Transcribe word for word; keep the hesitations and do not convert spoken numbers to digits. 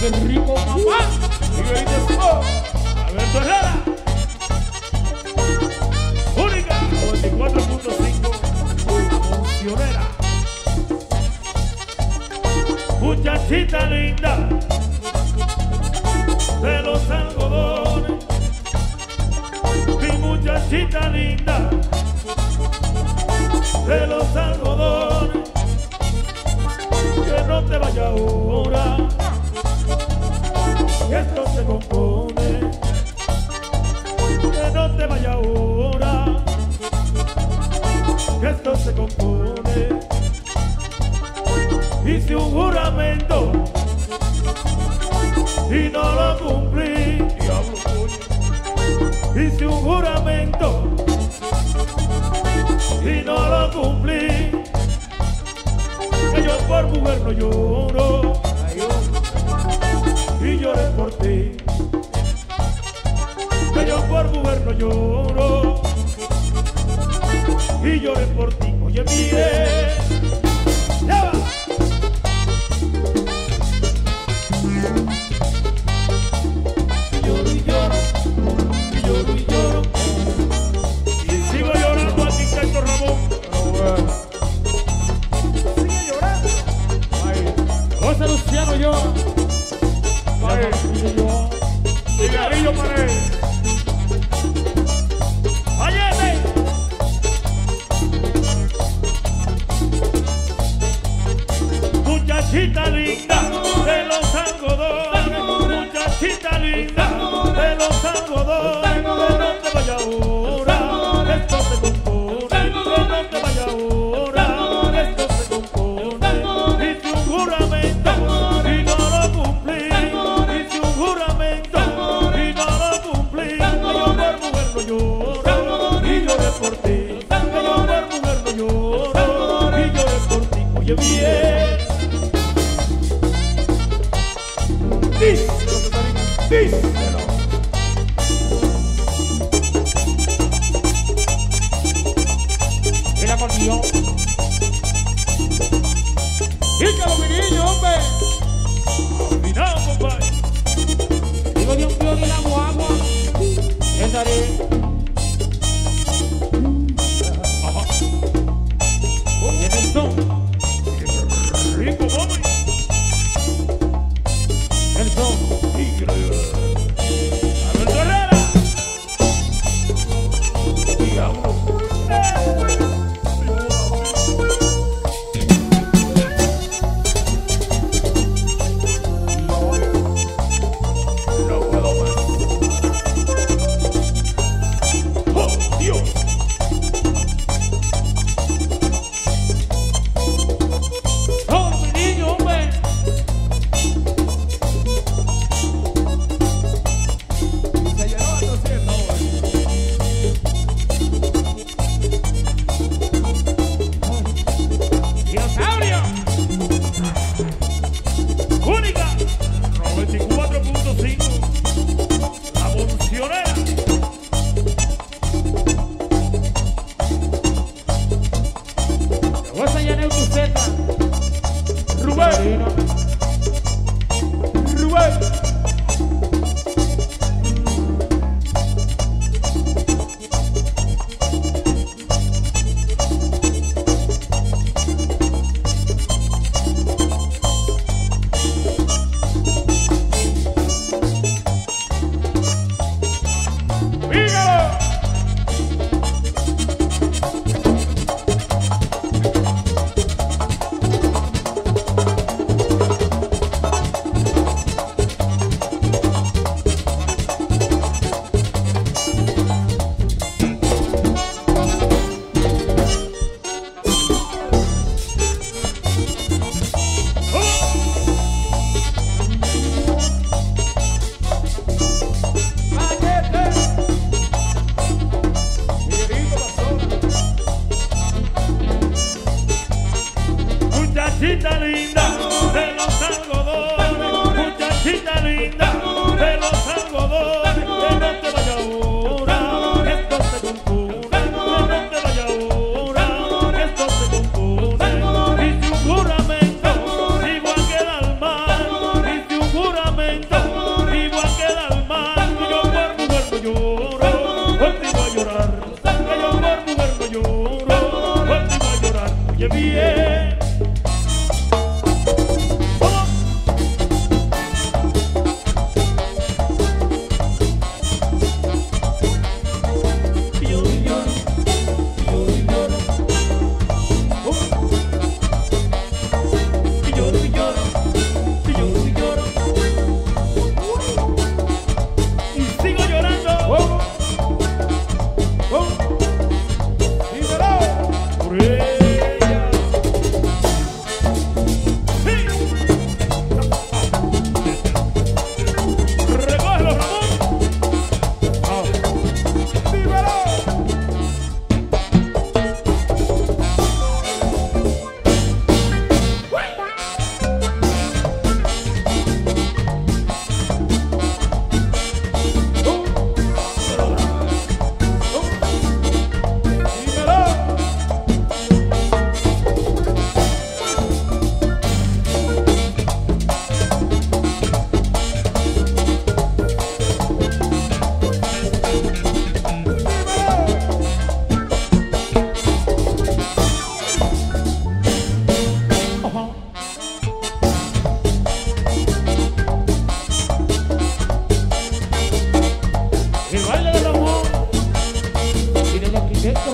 qué rico, mamá. Y ahí te oh, Alberto Herrera. Única, noventa y cuatro punto cinco. Funcionera. Muchachita linda de los algodones. Mi muchachita linda de los algodones. Que no te vaya ahora, que esto se compone. Que no te vaya ahora, que esto se compone. Hice un juramento y no lo cumplí. Diablo, coño. Hice un juramento y no lo cumplí. Que yo por mujer no lloro y lloré por ti. Que yo por mujer no lloro y lloré por ti. Oye, mire, ya va. Y lloro y lloro, y lloro y lloro, y sigo llorando a ti, Canto Ramón. Pero bueno, sigue llorando. Ay, José Luciano llora. Ay, yo, cigarrillo para él. Ayete. contigo a llorar. Que yo por mujer no lloro, contigo a llorar. Oye bien. El baile de Ramón y del arquitecto